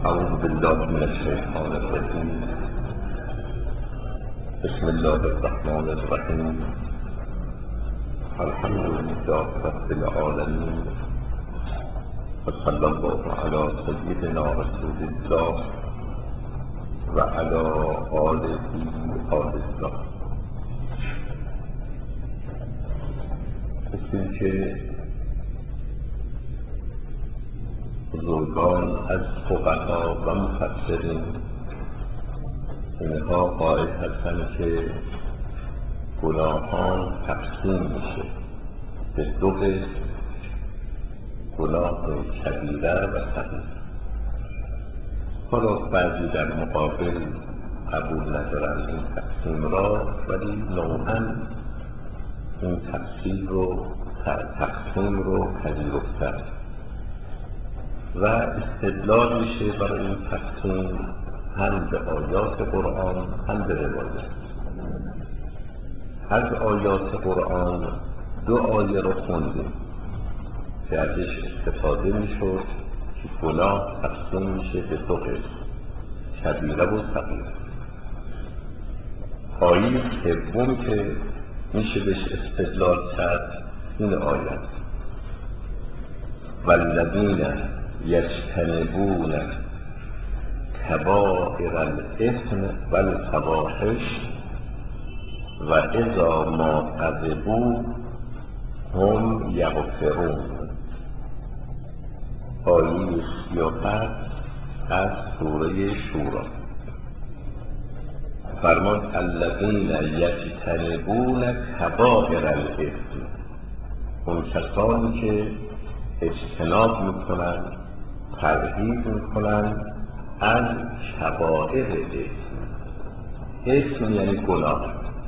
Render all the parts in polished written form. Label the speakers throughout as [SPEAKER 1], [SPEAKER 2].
[SPEAKER 1] أعوذ بالله من الشيطان الرجيم. بسم الله الرحمن الرحيم. الحمد لله رب العالمين، وصلى الله على سيدنا رسول الله وعلى آله آل الله. گفتیم که بزرگان از فقها و مفسرین اینها قائل هستند که گناهان تقسیم میشه به دو قسم: گناه کبیره و صغیره. حالا بعضی در مقابل قبول ندارند این تقسیم را، ولی نوعاً این تقسیم رو پذیرفتند و استدلال میشه برای این تقسیم هم به آیات قرآن هم به روایات. از آیات قرآن دو آیه رو خوندیم که ازش استفاده میشد که گناه تقسیم میشه به دو قسم: کبیره و صغیره. آیه سوم که میشه بهش استدلال کرد این آیه: والذین یجتنبون کبائر الاثم والفواحش و اذا ما غضبوا هم یغفرون. آیه 37 از سوره شورا. فرمان الذین یجتنبون کبائر الاثم، اون کسانی که اجتناب میکنن، پرهیز میکنن از کبائر اثم. اثم یعنی گناه،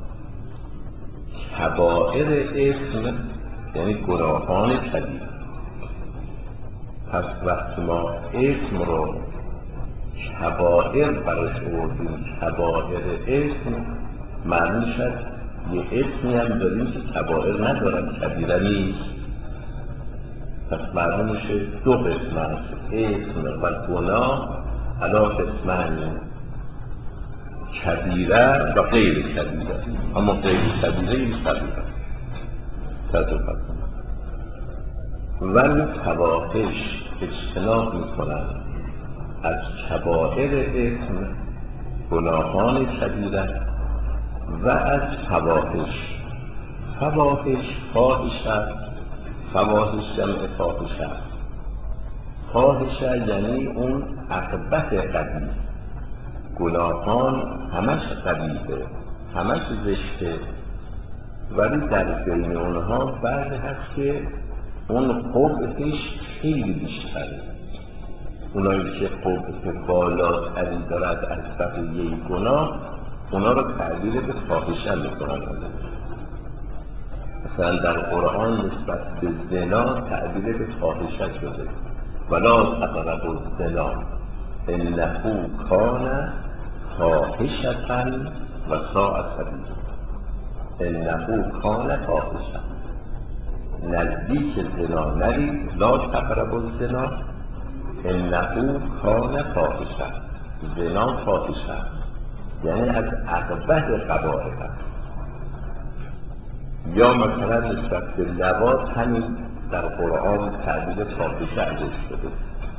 [SPEAKER 1] کبائر اثم یعنی گناهان کبیره. پس وقتی ما اثم رو کبائر براش آوردیم، کبائر اثم، معنی شد یه اثمی هم داریم که کبائر ندارن، کبیره نیست. پس معلوم میشه دو قسم است: اثم و گناه علی قسمین، کبیره و غیر کبیره. اما غیر کبیره این صغیره. ولی فواحش اجتناب میکنن از کبائر اثم، گناهان کبیره، و از فواحش. فواحش فاحشه، فواحش جمع فاحشه. فاحشه یعنی اون اقبح قبیح. گناهان همش قبیحه، همش زشته، ولی در بین اونها بعضی هست که اون قبحش خیلی بیشتره. اونایی که قبح بالاتری دارد از بقیه گناه، اونا رو تعبیر به فاحشه میکنن. مثلا در قرآن نسبت به زنا تعبیر به فاحشه شده: ولا تقربوا الزنا انه کان فاحشة و ساء سبیلا. انه کان فاحشة، نزدیک زنا نرید. لا تقربوا الزنا انه کان فاحشة، زنا فاحشه یعنی از اقبح قبائح هست. یا مثلا نسبت به لواط همین در قرآن تعبیر فاحشه ازش شده.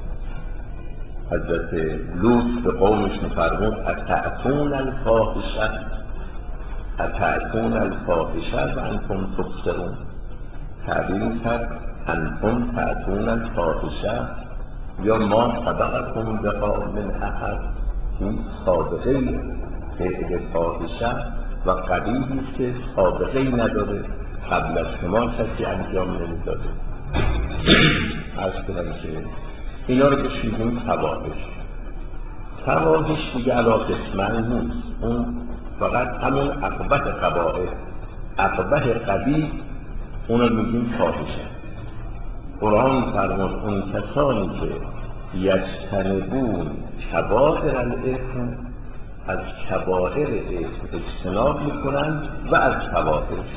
[SPEAKER 1] حضرت لوط به قومش می‌فرمود اتأتون الفاحشه، اتأتون الفاحشه و انتم تبصرون. تعبیر کرد انتم تأتون الفاحشه یا ما سبقکم بها من احد. این سابقه فعل فاحشه و قبیحی است که سابقه‌ای نداره، قبل از شما کسی انجام نمیداده. عرض کنم که اینا رو بهش میگیم فواحش. فواحش دیگه علی قسمین نیست، اون فقط همون اقبح قبائح، اقبح قبیح، اون رو میگیم فاحشه. قرآن فرمود اون کسانی که یجتنبون کبائر الاثم، از کبائر اثم اجتناب میکنن و از فواحش،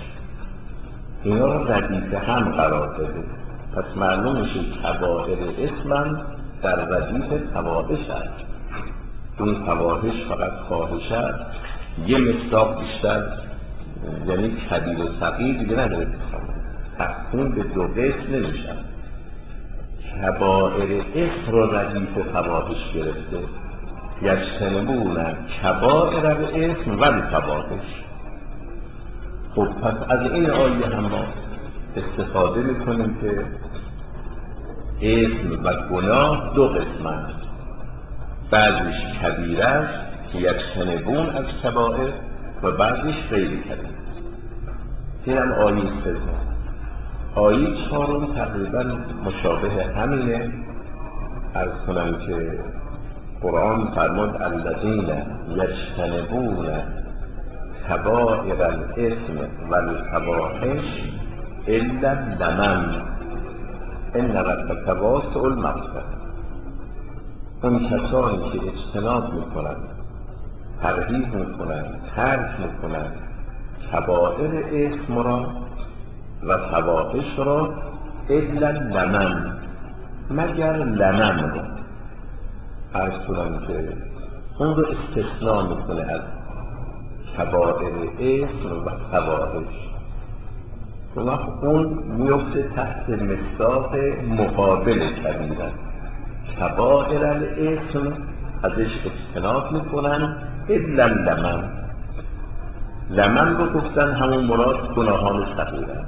[SPEAKER 1] اینا رو ردیف هم قرار بده. پس معلوم میشه کبائر اثم در ردیف فواحش است. اون فواحش فقط فاحش است، یه مصداق بیشتر، یعنی کبیر و صغیر دیگه نداره، تقسیم به دو قسم نمیشن. کبائر اسم رو ردیف فواحش گرفته، یجتنبون کبائر الاسم و الفواحش. خب پس از این آیه هم ما استفاده میکنیم که اسم و گناه دو قسم است، بعضیش کبیره است که یجتنبون از کبائر و بعضیش غیر کبیر. این هم آیه سوم. آیه چهارم تقریبا مشابه همینه. عرض کنم که قرآن فرمود الذین یجتنبون کبائر الاسم و الفواحش الا اللمم ان ربک واسع المغفرة. اون کسانی که اجتناب میکنن، پرهیز میکنن، ترک میکنن کبائر اسم را و فواحش را، الا لمم، مگر لمم را. عرض کنم که اون رو استثناء میکنه از کبائر اسم و فواحش. اون میفته تحت مصداق مقابل کبیره. کبائر الاسم ازش اجتناب میکنن، الا لمم. لمم رو گفتن همون مراد گناهان صغیره.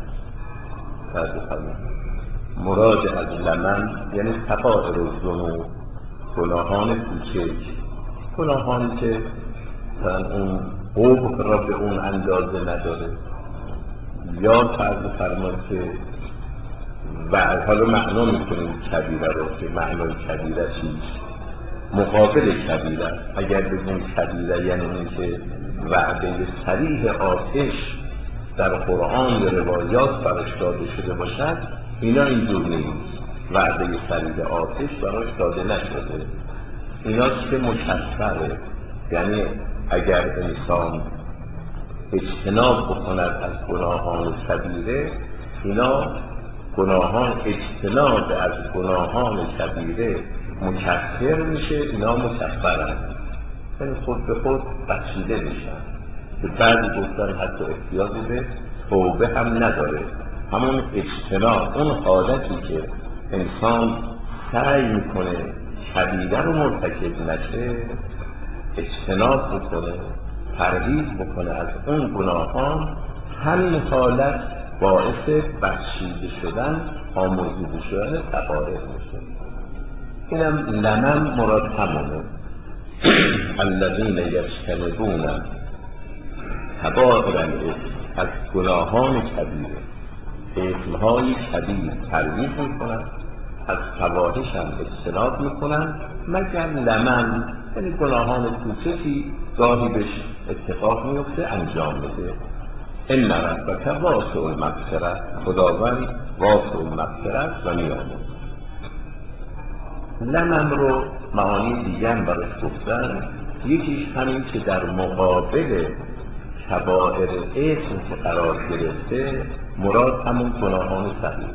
[SPEAKER 1] مراد از لمم یعنی صغائر الذنوب، گناهان کوچک، گناهانی که مثلا اون قبح را به اون اندازه نداره. یا فرض فرمایید که حالا معنا میکنیم کبیره رو که معنای کبیره چیست؟ مقابل کبیره. اگر بگیم کبیره یعنی این که وعده صریح آتش در قرآن یا روایات براش داده شده باشد، اینا اینجور نیست. وعده صریح آتش براش داده نشده. اینا چه مکثره، یعنی اگر انسان اجتناب بکند از گناهان کبیره، اینا گناهان، اجتناب از گناهان کبیره مکفر میشه، اینا مکفرن، یعنی خود به خود بخشیده میشن. که بعضی گفتن حتی احتیاجی به توبه هم نداره. همون اجتناب، اون حالتی که انسان سعی میکنه کبیره رو مرتکب نشه، اجتناب بکنه، پرهیز بکنه از اون گناهان، همین حالت باعث بخشیده شدن، آمرزیده شدن صغائر میشه. اینم لمم مراد همونه. الذین یجتنبون کبائر الاسم، از گناهان کبیره، اسمهای کبیر پرهیز میکنن، از فواحش هم اجتناب میکنن، مگر لمم، یعنی گناهان کوچکی گاهی بهش اتفاق میفته انجام بده. ان ربک واسع المغفرة، خداوند واسع المغفرة و میآمرزد. لمم رو معانی دیگه هم برش گفتن. یکیش همین که در مقابل کبائر اسم که قرار گرفته، مراد همون گناهان صغیر.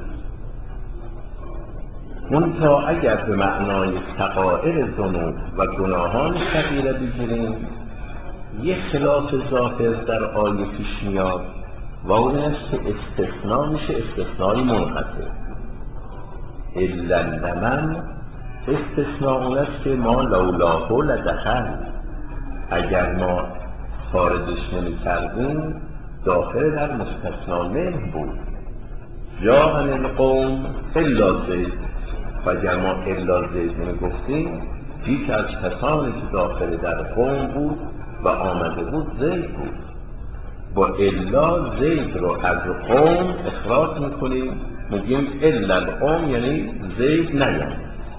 [SPEAKER 1] منتها اگر به معنای صغائر ذنوب و گناهان صغیره بگیریم، یک خلاف ظاهر در آیه پیش میاد و اون است که استثناء میشه، استثنایی منقطع. الا لمم، استثناء اون است که ما لولاه لدخل، اگر ما خارجش نمی کردیم داخل در مستثنا منه بود. یا ان القوم الا زید، و اگر ما الا زید نمی گفتیم، هیچ از کسانی که داخل در قوم بود و آمده بود زید بود. با الا زید رو از قوم اخراج میکنیم، میگیم الا القوم، یعنی زید نیام.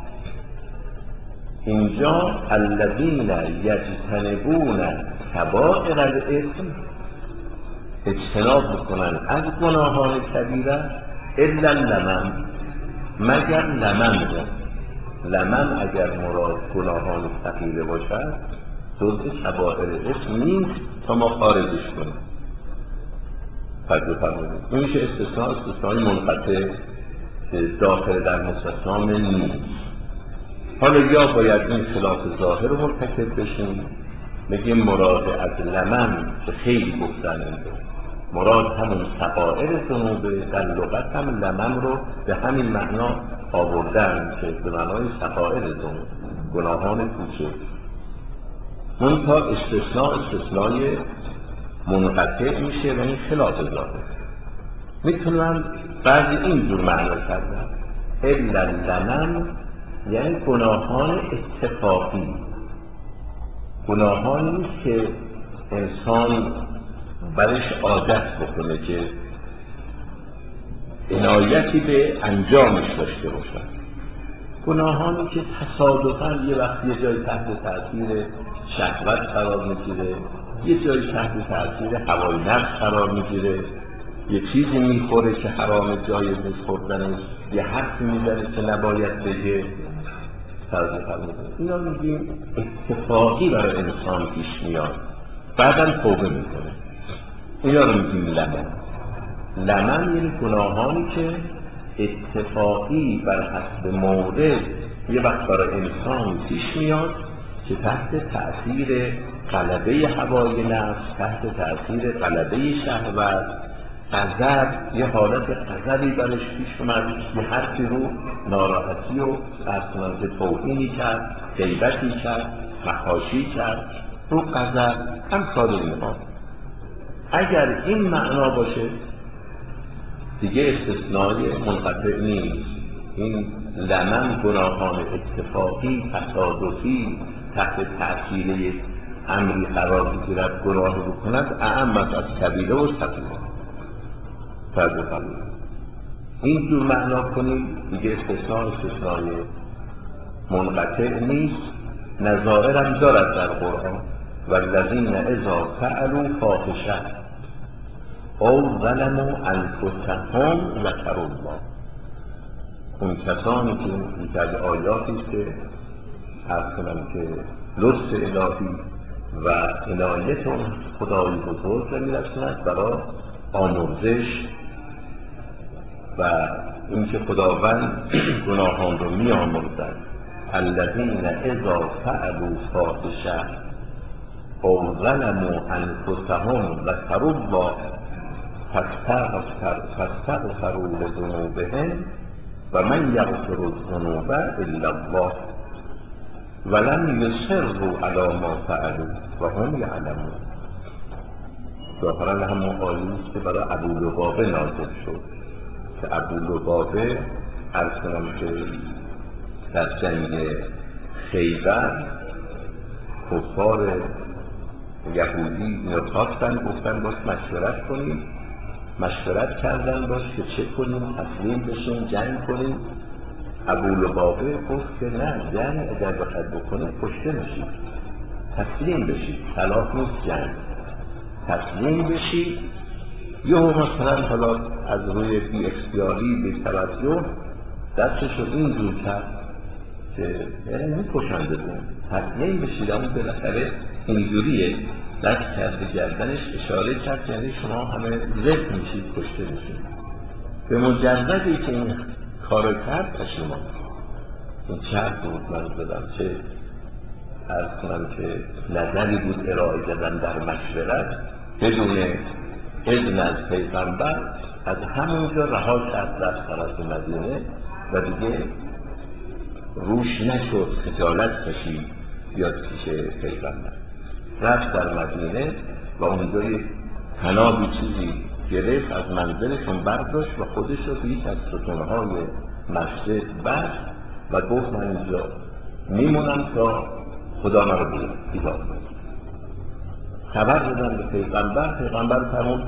[SPEAKER 1] اینجا الذین یجتنبون کبائر الاسم، اجتناب میکنن از گناهان کبیره، الا لمم، مگر لمم رو. لمم اگر مراد گناهان صغیره باشد جزء کبائر اسم نیست تا ما خارجش کنیم. این میشه استثنای منقطع که داخل در مستثنا من نیست. حالا یا باید این خلاف ظاهر رو مرتکب بشیم، بگیم مراد از لمم که خیلی گفتن این مراد همون صغائر ذنوبه. در لغت هم لمم رو به همین معنا آوردن که به معنای صغائر ذنوب، گناهان کوچک. منتها استثنای منقطع میشه و این خلاف ظاهر. میتونم بعضی اینجور معنا کردن الا لمم، یعنی گناهان اتفاقی، گناهانی نیست که انسان برش عادت بکنه که عنایتی به انجامش داشته باشن، گناهانی که تصادفاً یه وقت یه جای تحت تاثیر شهوت قرار میگیره، یه جای تحت تاثیر هوای نفس قرار میگیره، یه چیزی میخوره که حرام جایز نیست خوردنش، یه حرفی میزنه که نباید بگه، اینا میگیم اتفاقی برای انسان پیش میاد، بعدم توبه میکنه. اینا رو میگیم لمم. لمم یعنی گناهانی که اتفاقی بر حسب مورد یه وقت برای انسان پیش میاد که تحت تأثیر غلبه هوای نفس، تحت تأثیر غلبه شهوت، غضب، یه حالت غضبی برش پیش اومد، یه حرفی رو ناراحتی و اصلا توهینی کرد، غیبتی کرد، فحاشی کرد، رو غضب، امثال اینها. اگر این معنا باشه دیگه استثنای منقطع نیست. این لمم گناهان اتفاقی، تصادفی، تحت تأثیر امری قرار بگیرد گناه بکند، اعم از کبیره و صغیره. این جور معنا کنیم دیگه استثنای منقطع نیست. نظائرم دارد در قرآن والذین اذا فعلوا فاحشه او ظلموا انفسهم ذکروا الله. اون کسانی که این آیاتی است که عرض کنم که لطف الهی و عنایت اون خدای بزرگ را می‌رساند برای آمرزش و اینکه خداوند گناهان رو می‌آمرزد. الذین اذا فعلوا فاحشه او ظلموا انفسهم ذکروا الله فاستغفروا لذنوبهم و من یغفر الذنوب الا الله ولم یصروا علی ما فعلوا و هم یعلمون. ظاهرا همون آیه‌ای که برای ابولبابه نازل شد که ابولبابه عرض کنم که در جنگ خیبر کفار یهودی میخواستن، گفتن باش مشورت کنیم، مشورت کردن باش که چه کنیم، تسلیم بشیم، جنگ کنیم. ابولبابه گفت که نه، جنگ اگر بخواید بکنید کشته میشید، تسلیم بشید، صلاح نیست جنگ، تسلیم بشید. یه مثلا حالا از روی بی اختیاری بی توجه دستش رو اینجور کرد که یعنی میکشنده بود، تسلیم بشید. اما بالاخره اینجوریه، دست کرده گردنش اشاره کرد یعنی شما همه زد میشید، کشته میشید. به مجردی که این کارو کرد پشیمان. این چه بود من دادم، چه عرض کنم که نظری بود ارائه دادن در مشورت بدون اذن از پیغمبر. از همونجا رها کرد رفت طرف مدینه و دیگه روش نشد، خجالت کشید بیاد پیش پیغمبر. رفت در مدینه و اونجا یک طنابی چیزی گرفت، از منزلشون برداشت و خودش رو به یک از ستونهای مسجد بست و گفت من اینجا میمونم تا خدا من رو بیدار کنه. خبر دادن به پیغمبر. پیغمبر فرمود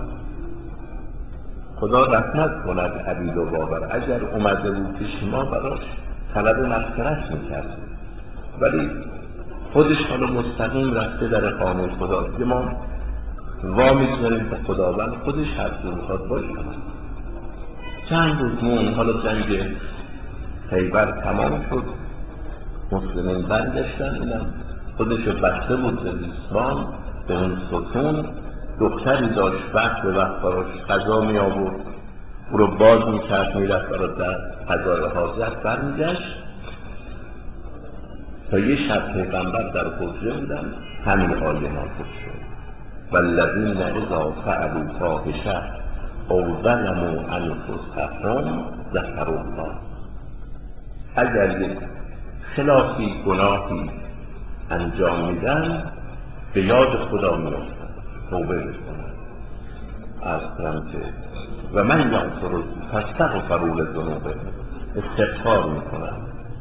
[SPEAKER 1] خدا رحمت کند ابولبابه، اگر اومده بود پیش ما براش طلب مغفرت میکرد، ولی خودش حالا مستقیم رفته در خانه خدا، دیگه ما وا می‌ذاریم به خداوند خودش هر جور میخواد باشه. چند روز مون، حالا جنگ خیبر تمام شد، مسلمین برگشتن، اینم خودش بسته بود به ریسمان، به اون ستون. دختری داشت وقت به وقت براش غذا می آورد، او رو باز می کرد، می رفت برای در غذای حاجت برمیگشت. تا یه شب پیغمبر در حجره بودن، همین آیه نازل شد والذین اذا فعلوا فاحشه او ظلموا انفسهم ذکروا الله. اگر یک خلافی گناهی انجام میدن به یاد خدا میافتن، توبه میکنن. عرض کنم که و من یغفر فاستغفروا لذنوبهم، استغفار میکنن.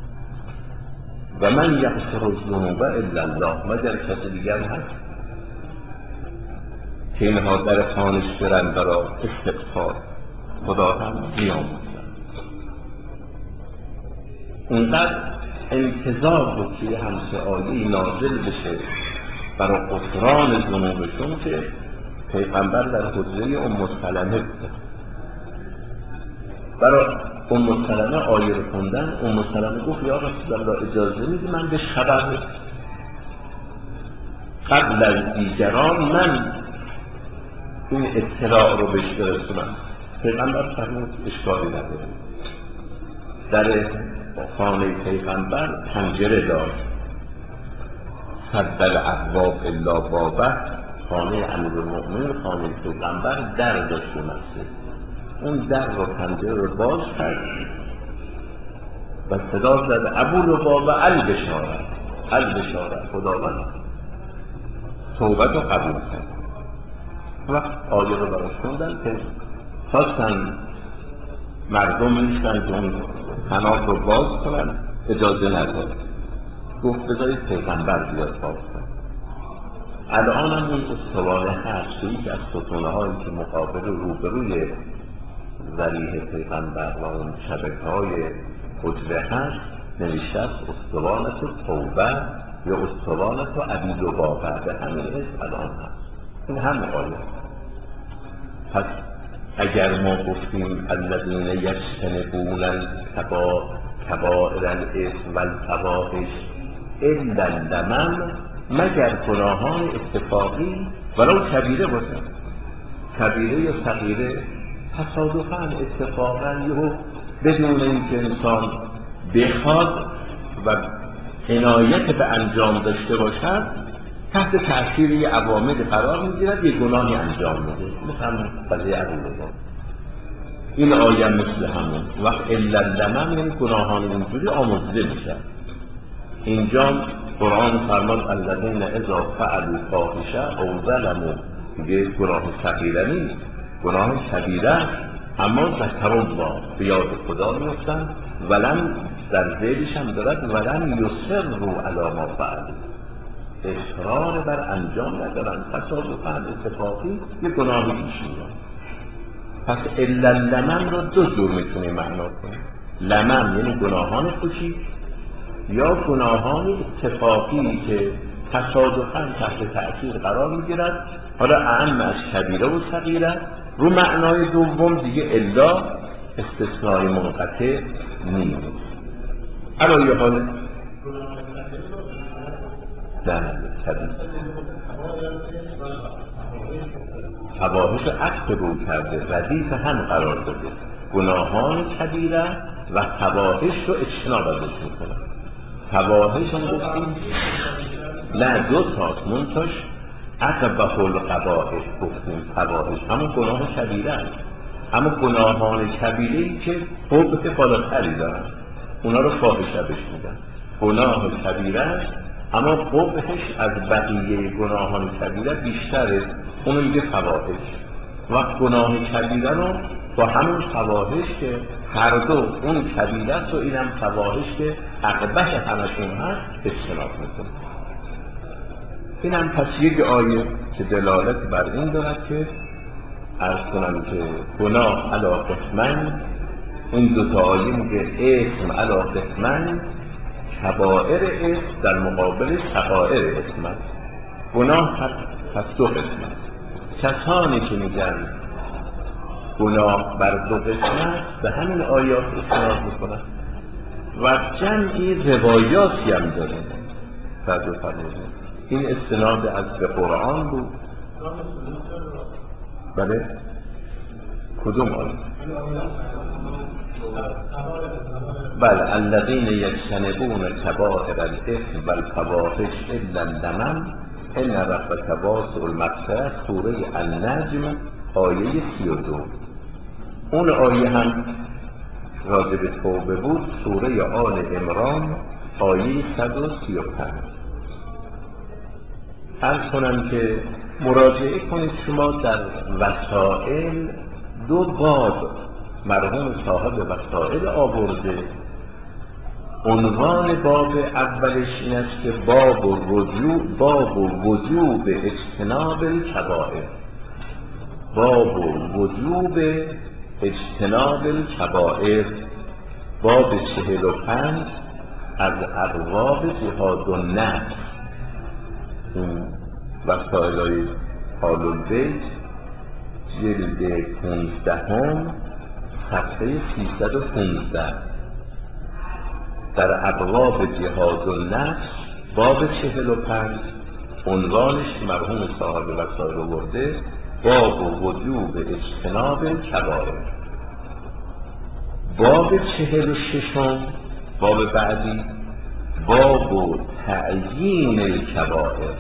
[SPEAKER 1] و من یغفر الذنوب الا الله، مگر کسی دیگر هست که اینها در خانش برن برای استغفار؟ خدا هم میآموزن. اونقدر انتظار بود که همچه آیه نازل بشه برای غفران ذنوبشون که پیغمبر در حجره ام سلمه بود. برای ام سلمه آیه رو خوندن. ام سلمه گفت یا رسول الله اجازه میدی من به خبر بدم؟ قبل از دیگران من این اطلاع رو بهش برسونم. پیغمبر فرمود اشکالی نداره. در خانه پیغمبر پنجره داشت، سد الابواب الا بابه. خانه امیرالمؤمنین، خانه پیغمبر در داشت مسجد. اون در رو پنجره رو باز کرد و صدا زد ابو لبابه البشاره، البشاره، خداوند توبت رو قبول کرد. وقت آیه رو براش خوندن که خواستن مردم نیستن که اون طناب رو باز کنن، اجازه نداد. گفت بذارید پیغمبر بیاد باز کنن. الان هم اون استوانه هست که یکی از ستونه هایی که مقابل روبروی ذریح پیغمبر و اون شبکه های حجره هست نوشته است استوانه توبه یا استوانه ابی لبابه. به همین اسم الان هست. این هم آیه. پس اگر ما گفتیم الذین یجتنبون کبائر الاثم والفواحش الا اللمم، مگر گناهان اتفاقی ولو کبیره باشه، کبیره یا صغیره، تصادفاً اتفاقاً یهو بدون اینکه انسان بخواد و عنایت به انجام داشته باشد تحت تأثیر یه عوامل قرار میگیرد، یه گناهی انجام میده. مثلا قضیه ابوالبکر، این آیه مثل همون. وقت الا اللمم یعنی گناهان اینجوری آمرزیده میشن. اینجا قرآن فرماد الذین اذا فعلوا فاحشه او ظلموا، میگه گناه صغیره نیست، گناه کبیره، اما ذکروا الله، به یاد خدا میفتن. ولم در ذیلش هم دارد ولم یصروا علی ما فعلوا، اصرار بر انجام ندارن، تصادفاً اتفاقی یه گناهی پیش میاد. پس الا اللمم رو دو جور میتونیم معنا کنیم. لمم یعنی گناهان کوچیک یا گناهان اتفاقی که تصادفاً تحت تأثیر قرار میگیرد. حالا اعم از کبیره و صغیره. رو معنای دوم دیگه الا استثنای منقطع نیست. علایه حال نه کبیره فواحش عکس رو کرده، ردیف هم قرار داده. گناهان کبیره و فواحش رو اجتناب ازش میکنه. فواحش هم گفتیم نه دو تاست، منتاش عقبه القبائح گفتیم. فواحش همون گناه کبیره هست، اما گناهان کبیره ای که حکم بالاتری دارن اونا رو فاحشه بهش میگن. گناه کبیره است اما قبحش از بقیه گناهان کبیره بیشتره، اونو میگه فواحش. وقت گناه کبیره رو با همون فواحش که هر دو اون کبیره است و اینم فواحش که عقبه همشون هست اجتناب میکنه. اینم پس یک آیه که دلالت بر این دارد که عرض کنم که گناه علی قسمین، این دو تا آیه میگه اسم علی قسمین، کبائر اسم در مقابل صغائر اسم است. گناه پس دو قسم است. کسانی که میگن گناه بر دو قسم است به همین آیات استناد میکنن و جمعی روایاتی هم داره در دو فرموده. این استناد از به قرآن بود. بله کدوم آیه؟ بل الذین یجتنبون کبائر الاثم والفواحش الا اللمم ان ربک واسع المغفرة، سوره النجم آیه 32. اون آیه هم راجع به توبه بود، سوره آل عمران آیه 135. عرض کنم که مراجعه کنید شما در وسائل 2 باب مرحوم صاحب وسائل آورده. عنوان باب اولش این است که باب وجوب اجتناب الکبائر، باب وجوب اجتناب الکبائر، باب 45 از ابواب جهاد النفس. این وسائل آل البیت جلد 15 صفحه 315 در ابواب جهاد النفس باب 45 عنوانش مرحوم صاحب وسائل آورده باب وجوب اجتناب الکبائر. باب 46 باب بعدی باب تعیین الکبائر،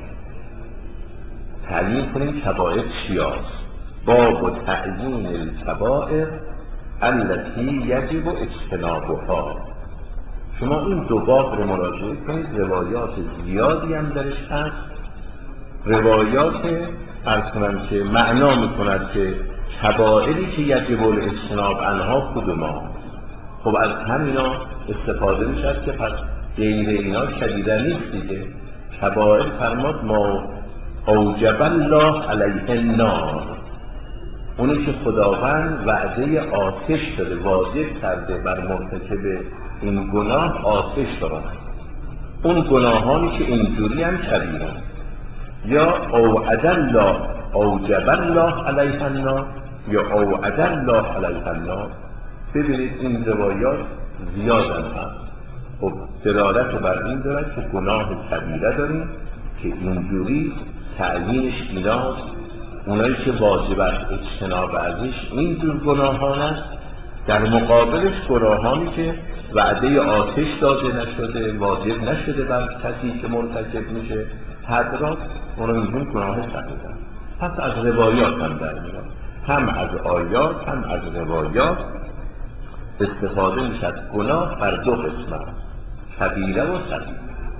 [SPEAKER 1] تعیین کنیم کبائر چیاست. باب تعیین الکبائر التي یجب اجتنابها. شما این 2 باب رو مراجعه کنید، روایات زیادی هم درش هست، روایات عرض کنم که معنا میکند که کبائری که یجب الاجتناب عنها کدوما. خب از همینا استفاده میشد که پس غیر اینا کبیره نیست دیگه. کبائر فرماد ما اوجب الله علیه النار، اونی که خداوند وعده آتش داده، واجب کرده بر مرتکب این گناه آتش دارن. اون گناهانی که اینجوری هم کبیره. یا اوعد الله اوجب الله علیه النار یا اوعد الله علیه النار. ببینید این روایات زیادن هست. خب دلالت بر این دارد که گناه کبیره داریم که اینجوری تعیینش ایناست. اونایی که واجب است اجتناب ازش اینجور گناهان است، در مقابلش گناهانی که وعده آتش داده نشده، واجب نشده بر کسی که مرتکب میشه حضرات، اونو میگیم گناه صغیره. پس از روایات هم در میاد، هم از آیات هم از روایات استفاده میشد. گناه بر 2 قسم است، کبیره و صغیره.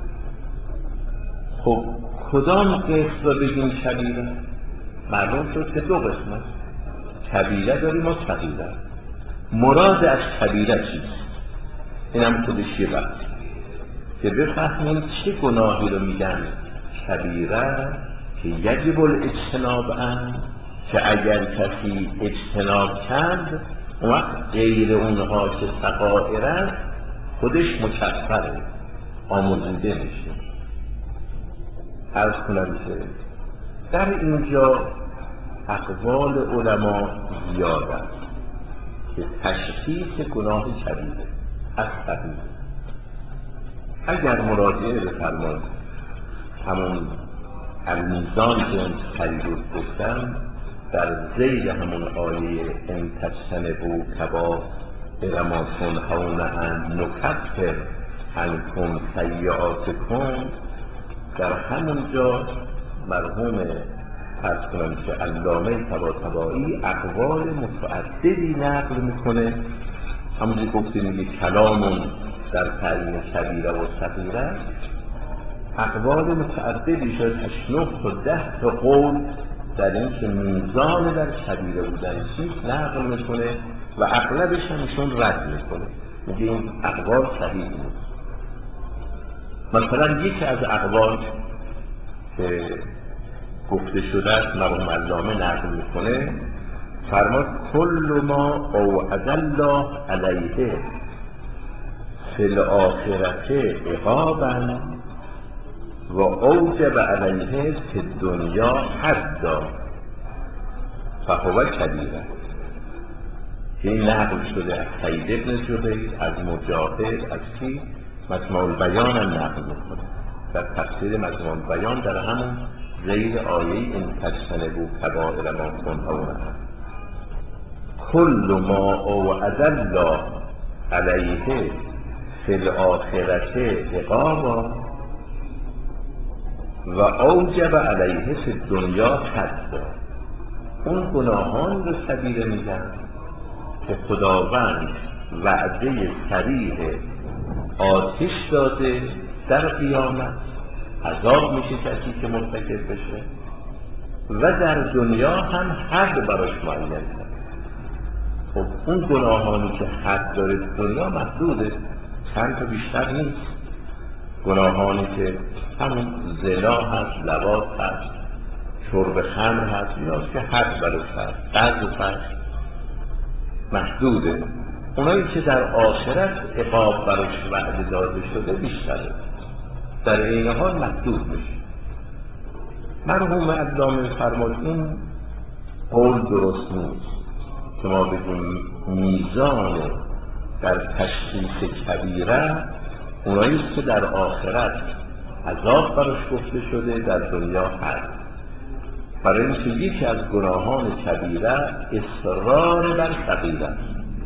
[SPEAKER 1] خب کدام قسم رو بگیم کبیره؟ معلوم شد که 2 قسم است، کبیره داریم و صغیره. مراد از کبیره چیست؟ این هم خودش یه بحث که بفهمیم چه گناهی رو میگن کبیره که یجب الاجتناب عنه، که اگر کسی اجتناب کرد اون وقت غیر اونها که صغائر است خودش مکفره، آمرزیده میشه. عرض کنم که در اینجا اقوال علما زیاد است که تشخیص گناه کبیره از صغیره. اگر مراجعه بفرمایید همون المیزان که اون پریروز گفتم در ذیل همون آیه ان تجتنبوا کبائر ما تنهون عنه نکفر عنکم سیئاتکم، در همونجا مرحوم عرض کنم که علامه طباطبایی اقوال متعددی نقل میکنه. همونجوری گفتیم میگه کلامون در تعیین کبیره و صغیره، اقوال متعددی شد 8 تا 10 تا قول در این که میزان در کبیره بودن چیست نقل میکنه و اغلبش همشون رد میکنه، میگه این اقوال صحیح نیست. مثلا یکی از اقوال که گفته شده است مرحوم علامه نقل میکنه، فرماد کل ما اوعد الله علیه فی الاخرة عقابا و اوجب علیه فی الدنیا حدا فهو کبیره. این نقل شده از سید ابن جبیر، از مجاهد، از کی؟ مجموع البیان هم نقل میکنه در تفسیر مجموع البیان در همون ذیل آیه این تجتنبوا کبائر ما تنهون عنه. کل ما اوعد الله علیه فی الاخرت عقابا و اوجب علیه فی الدنیا حدا. اون گناهان رو کبیره میگن که خداوند وعده صریح آتش داده در قیامت، عذاب میشه کسی که مرتکب بشه، و در دنیا هم حد براش معین کرد. خب اون گناهانی که حد داره دنیا محدوده، چند تا بیشتر نیست. گناهانی که همون زنا هست، لواط هست، شرب خمر هست، ایناست که حد براش هست، قذف هست، محدوده. اونایی که در آخرت عقاب براش وعده داده شده بیشتره، در این حال محدود میشه. مرحوم علامه فرمود این قول درست نیست که ما بگیم میزان در تشخیص کبیره اونایی که در آخرت عذاب براش گفته شده، در دنیا حد. برای اینکه یکی از گناهان کبیره اصرار بر صغیره است.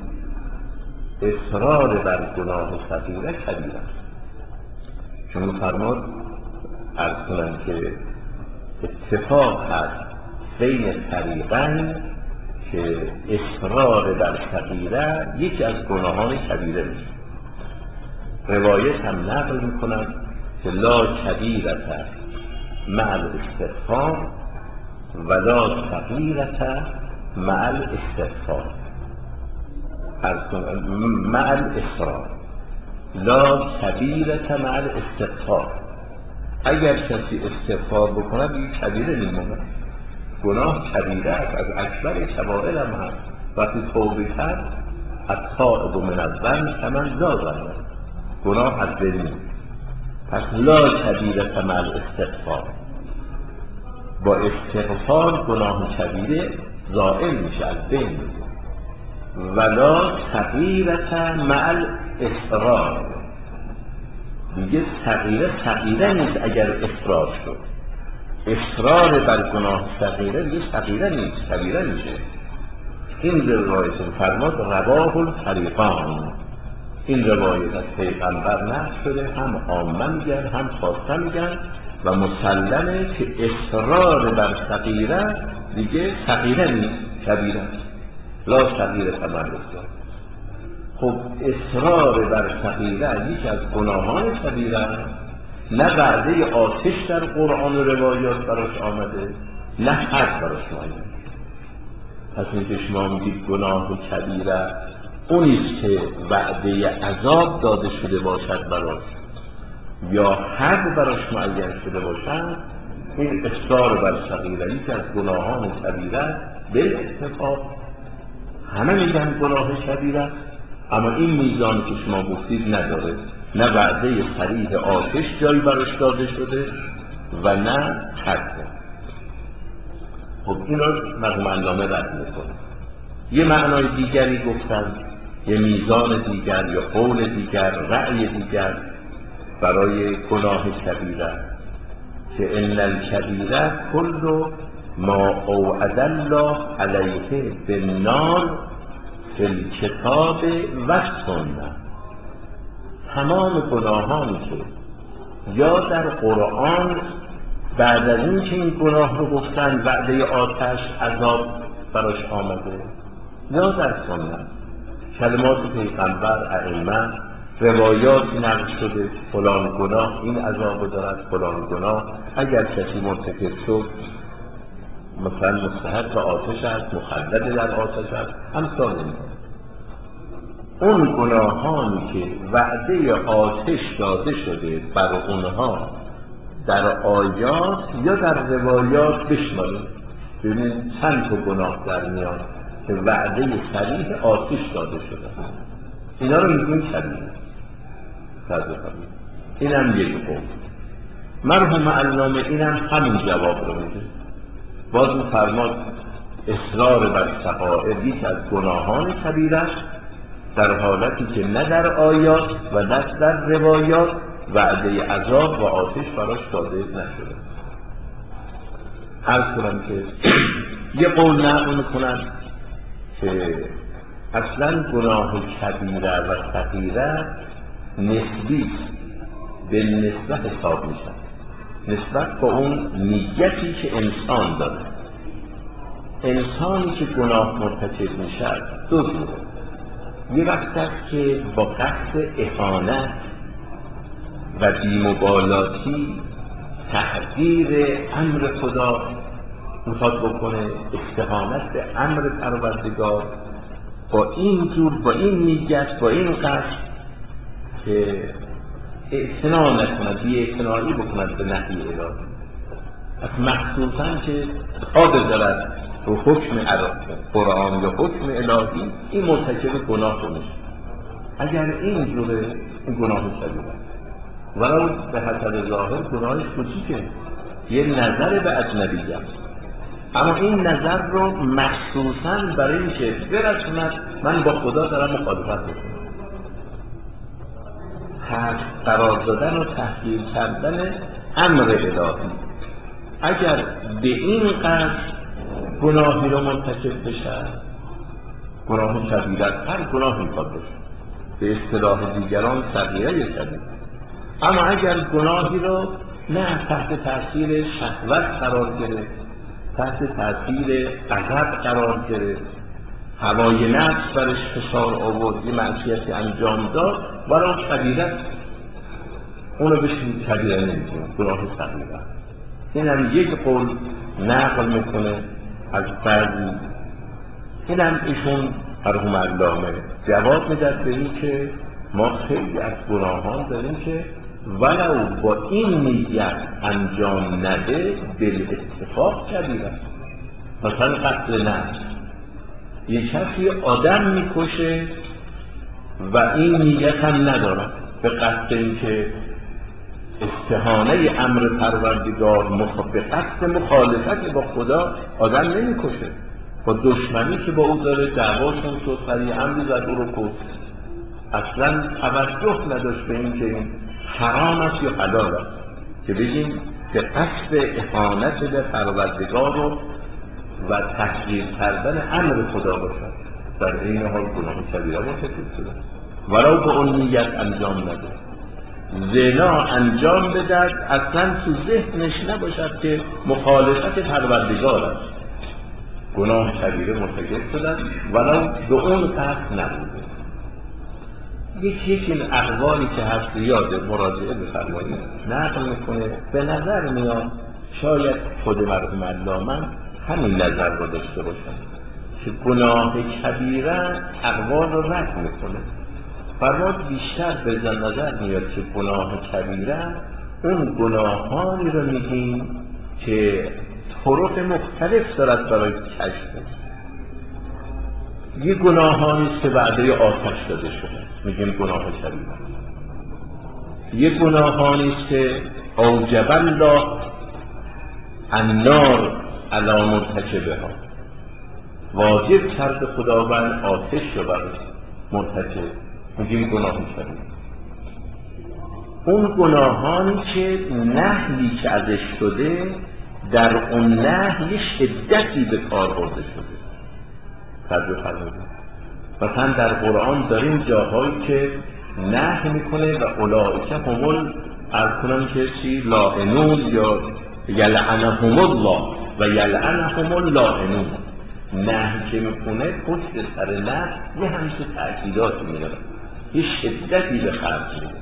[SPEAKER 1] اصرار بر گناه صغیره کبیره است. چون فرمود عرض کنم که اتفاق هست بین طریقین که اصرار بر صغیره یکی از گناهان کبیره میشه. روایت هم نقل میکنن که لا کبیرة مع الاستغفار ولا صغیرة مع الاستغفار، مع الاصرار. لا کبیرة مع الاستغفار، اگر کسی استغفار بکنه دیگه کبیره میمونه. گناه کبیره است، از اکبر کبائر هم هست. وقتی توبه کرد التائب من الذنب کمن لا ذنب، گناه از دل نیست. پس لا کبیرة مع الاستغفار، با استغفار گناه کبیره زائل میشه، از بین میشه. ولا صغیرة مع الاصرار، دیگه صغیره نیست اگر اصرار شد. اصرار بر گناه صغیره دیگه صغیره نیست، کبیره میشه. این روایت فرمود رواه الفریقان، این روایت از پیغمبر نقل شده، هم عامه میگن هم خاصه میگن، و مسلمه که اصرار بر صغیره دیگه صغیره نیست، کبیره است. لا صغیره تمام. خب اصرار بر صغیره یکی از گناهان کبیره، نه وعده آتش در قرآن و روایات براش آمده، نه حد براش آمده. پس این که شما میگید گناه کبیره اونیست که وعده عذاب داده شده باشد براش یا حد براش معین شده باشد، این اصرار بر صغیره یکی از گناهان کبیره به اتفاق همه میگن گناه کبیره، اما این میزان که شما گفتید نداره، نه وعده صریح آتش جایی براش داده شده و نه حد. خب این رو مرحوم علامه رد میکنه. یه معنای دیگری گفتن، یه میزان دیگر یا قول دیگر، رأی دیگر برای گناه کبیره، که ان الکبیره کل ما اوعد الله علیه بالنار فی الکتاب و سنه. تمام گناهانی که یا در قرآن بعد از این که این گناه رو گفتن وعده آتش عذاب براش آمده، یا در سنت کلمات پیغمبر، ائمه، روایاتی نقل شده فلان گناه این عذاب دارد، فلان گناه اگر کسی مرتکب شد مثلا مستحق آتش است، مخلد در آتش است، امثال این. اون گناهانی که وعده آتش داده شده بر اونها در آیات یا در روایات بشمارید، ببینید چند تا گناه در میاد که وعده صریح آتش داده شده، اینا رو میگوین کبیره. این هم یک قول. مرحوم علامه این هم همین جواب رو میده، باز فرماد اصرار بر صغائر یک از گناهان کبیره است، در حالتی که نه در آیات و نه در روایات وعده عذاب و آتش براش داده نشده. عرض کنم که یه قول نقل میکنن که اصلا گناه کبیره و صغیره نسبی به نسبت حساب میشن، نسبت با اون نیتی که انسان داره. انسانی که گناه مرتکب میشه دو جوره. یه وقت است که با قصد اهانت و بی‌مبالاتی تحقیر امر خدا میخواد بکنه، استهانت به امر پروردگار، با این جور، با این نیت، با این قصد که اعتنا نکند، بی‌اعتنایی بکند به نهی الهی. از مخصوصا که پا بذارد رو حکم قرآن یا حکم الهی، این مرتکب گناه رو میشه. اگر این جوره، این گناه کبیره، ولو به حسب ظاهر گناهش کوچیکه، یه نظر به اجنبی است، اما این نظر رو مخصوصاً برای اینکه برسوند من با خدا دارم مخالفت میکنم، قرار دادن و تحقیر کردن امر الهی. اگر به این قصد گناهی رو مرتکب بشه، گناه کبیره، هر گناهی میخواد باشه، به اصطلاح دیگران صغیره کبیره. اما اگر گناهی رو نه تحت تاثیر شهوت قرار گرفت، تحت تاثیر غضب قرار گرفت، هوای نفس برش فشار آورد، یه معصیتی انجام داد، ولو کبیره، اونو بهش کبیره نمی‌کنه، گناه صغیره. این هم یک قول نقل میکنه از بعضی، این هم ایشون مرحوم علامه جواب میداد به این که ما خیلی از گناهان داریم که ولو با این نیت انجام نده بالاتفاق کبیره. مثلا قتل نفس، یک کسی آدم میکشه و این نیت هم نداره، به قصد این که استهانه امر پروردگار، به قصد مخالفت با خدا آدم نمیکشه، با دشمنی که با او داره دعواشون شد، سریع امری زد او رو کشت، اصلا توجه نداشت به این که این حرام است یا حلال است، که بگیم که قصد اهانت به پروردگار و تحقیر کردن امر خدا باشد، در این حال گناه کبیره مرتکب شده ولو به اون نیت انجام نده. زنا انجام بدهد، اصلا تو ذهنش نباشد که مخالفت پروردگار است، گناه کبیره مرتکب شدن ولو به اون قصد نبوده. یکی این اقوالی که هست یاد مراجعه بفرمایید نقل میکنه، به نظر میاد شاید خود مرحوم علامه همین نظر رو داشته باشن که گناه کبیره اقوال رو رد میکنه. فرمود بیشتر به نظر میاد که گناه کبیره اون گناهانی رو میگیم که طرق مختلف دارد برای کشف. یه گناهانی که وعده آتش داده شده میگیم گناه کبیره. یه گناهانی که اوجب الله النار علی مرتکبها، واجب کرده خداوند آتش رو بر مرتکب، میگیم گناه کبیره. اون گناهانی که نهی که ازش شده، در اون نهی شدتی به کار برده شده. توجه فرمایید. مثلا در قرآن داریم جاهایی که نهی میکنه و اولئک هم الکنان که چی لاعنون یا یلعنهم الله و یلعنهم اللاعنون، نهی که میکنه پشت سر نهی یه همچه تأکیداتی میاره، یه شدتی به خرج میده.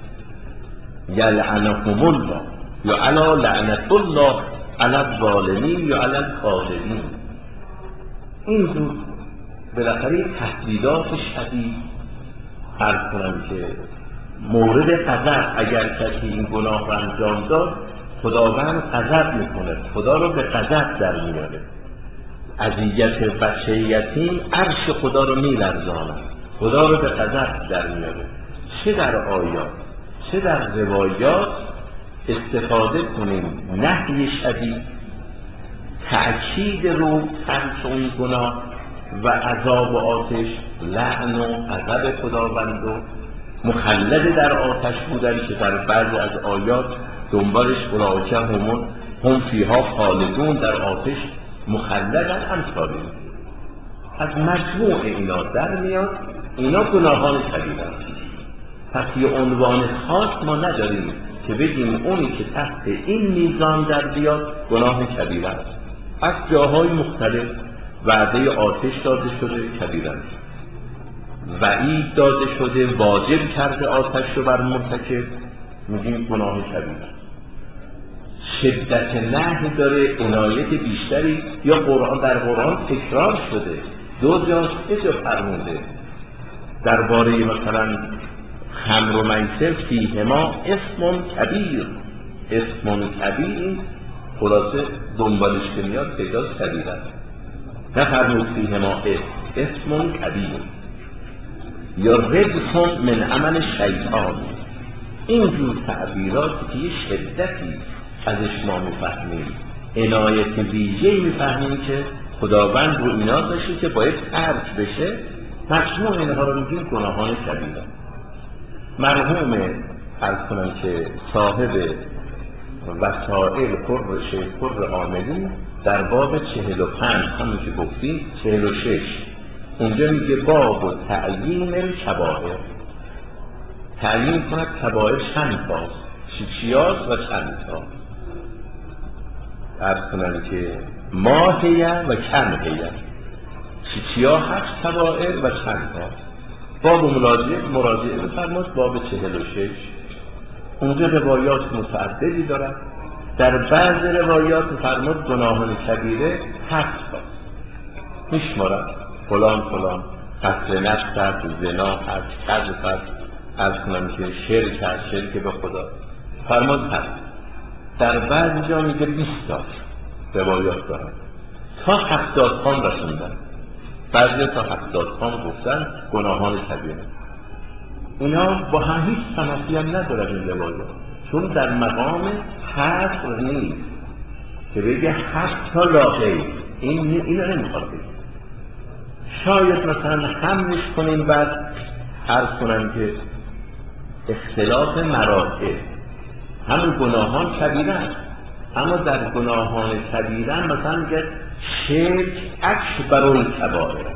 [SPEAKER 1] یلعنهم الله یا علا لعنت الله علی الظالمین یا علی الکاذبین. این جور بالاخره تهدیدات شدید عرض کنم که مورد غضب، اگر کسی این گناه را انجام داد خداوند غضب میکنه، خدا رو به غضب در میاره. اذیت بچه یتیم عرش خدا رو میلرزاند، خدا رو به غضب در میاره. چه در آیات چه در روایات استفاده کنیم نهی شدید، تأکید رو ترک اون گناه و عذاب و آتش، لعن و غضب خداوند و مخلد در آتش بودن که در بعضی از آیات دنبالش اولئک هم فیها خالدون، در آتش مخلدن امثال. از مجموع اینا در میاد اینا گناهان کبیره است. پس یه عنوان خاص ما نداریم که بگیم اونی که تحت این میزان در بیاد گناه کبیره است. از جاهای مختلف وعده آتش داده شده کبیره است، وعید داده شده واجب کرده آتش رو بر مرتکب، میگیم گناه کبیره است. شدت نهی داره، عنایت بیشتری، یا قرآن در قرآن تکرار شده 2 جا 3 جا فرموده درباره مثلا خمر و میسر فیهما اسم کبیر. اسم کبیر خلاصه دنبالش که میاد تعداد کبیر است، نه فرمود فیهما اسم کبیر یا رجس من عمل شیطان. اینجور تعبیراتی که یه شدتی ازش ما میفهمیم، عنایت ویژه‌ای میفهمیم که خداوند رو اینا داشته که باید ترک بشه، مجموع اینها رو میگیم گناهان کبیره. مرحوم عرض کنم که صاحب وسائل خر عاملی در باب 45 همون که گفتیم 46 اونجا میگه باب تعیین الکبائر، تعیین کند کبائر چند تاست، چیاست و چند تاست. عرض کنم که ماهیه و کم هیه، چیا هست کبائر و چند تاست. باب مراجعه بفرماد باب 46 اونجا روایات متعددی دارد. در بعض روایات فرمود گناهان کبیره 7 تاست میشمارد، فلان قتل نفس هست، زنا هست، قذف هست، عرض کنم که شرک هست، شرک به خدا فرمود هست. در بعض جا میگه 20 تاست روایات دارد، تا 70 تام رسوندن، بعضی تا 70 تام گفتن گناهان کبیره. اینا با هم هیچ تنافی هم ندارد این روایات، چون در مقام حصر نیست که بگه حتی لا غیر، اینو نمیخواد بگه. شاید مثلا حملش کنیم بعد عرض کنم که اختلاف مراتب، همون گناهان کبیره است، اما در گناهان کبیره مثلا میگه شرک اکبر الکبائر،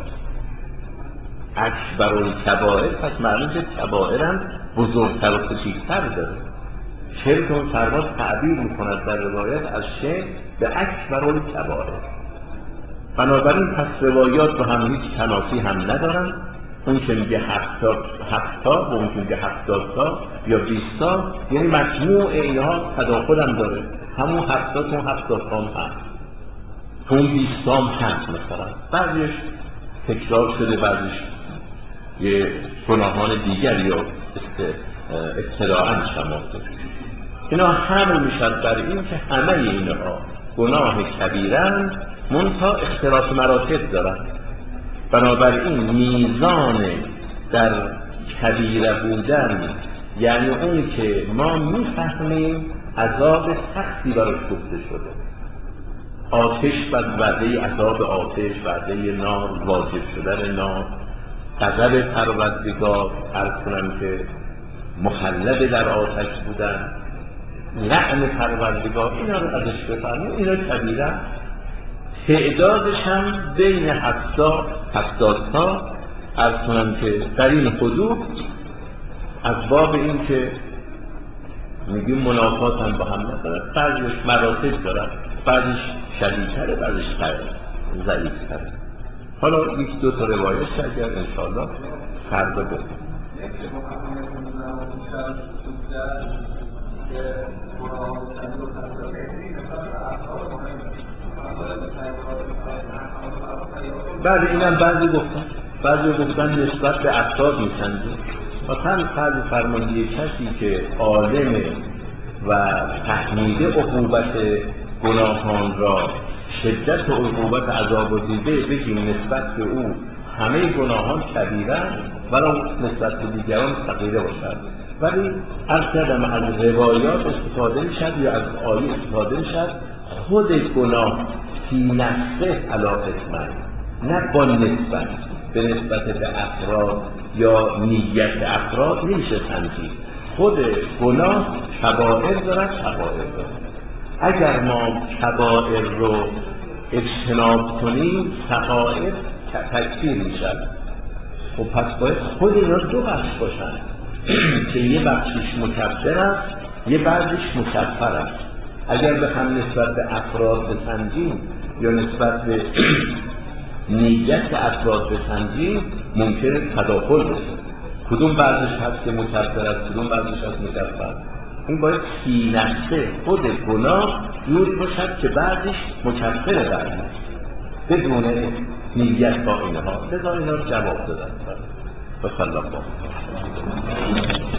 [SPEAKER 1] اکبر الکبائر، پس معنی که کبائر هم بزرگتر و کوچیک‌تر داره. شرک اون فرمان تعبیر میکند در روایت از شرک به اکبر الکبائر. بنابراین پس روایات با هم هیچ تنافی هم ندارن، اون که میگه 7 تا و اون که میگه 70 تا یا 20 تا، یعنی مجموع اینها تداخل هم داره، همون 70 تا 70 تا هم هست، تو اون 20 تا هم هست. مثلا بعضیش تکرار شده، بعضیش یه گناهان دیگر یا اطلاعاً شمارده. اینا حمل میشد بر این که همه اینها گناه کبیرن، منتها اختلاف مراتب دارن. بنابراین میزان در کبیره بودن یعنی اون که ما میفهمیم عذاب سختی براش گفته شده، آتش بر وعده عذاب آتش، وعده نار، واجب شدن نار، غضب پروردگار، عرض کنم که مخلد در آتش بودن، لعن پروردگار، اینا رو ازش بفرمون. اینا کبیره، تعدادش هم بین 70 تا، عرض کنم که در این حدود، از باب این که میگیم منافات هم با هم ندارد، بعضیش مراتب دارد، بعضیش شدیدتره، بعضیش ضعیفتره. حالا 1-2 تا روایت اگر انشاءالله فردا بکنیم. بعد اینم بعضی گفتن نسبت به افراد میسنده. مثلا فرض فرمانده کسی که عالم و تحمیل عقوبت گناهان را، شدت عقوبت عذاب و دیده، بگیم نسبت به او همه گناهان کبیره ولو نسبت به دیگران صغیره باشد. ولی عرض کردم از روایات استفاده میشد یا از آیه استفاده میشد. خود گناه فی نفسه علی قسمین، نه با نسبت به نسبت به افراد یا نیت افراد نمیشه سنجید. خود گناه کبائر دارد، صغائر دارد. اگر ما کبائر رو اجتناب کنیم سقائف تکفیر میشن. و پس باید خود اینا دو بخش باشن که یه بخشش مکفر است، یه بخشش مکفر است. اگر به هم نسبت به افراد بسنجیم یا نسبت به نیت افراد بسنجیم ممکنه تداخل بشه. کدوم بخشش هست که مکفر است، کدوم بخشش هست مکفر. این باید فی نفسه خود گناه جوری باشد که بعدش مکفر بعدش بدون نیت با اینها. لذا اینا رو جواب دادن. و صلی الله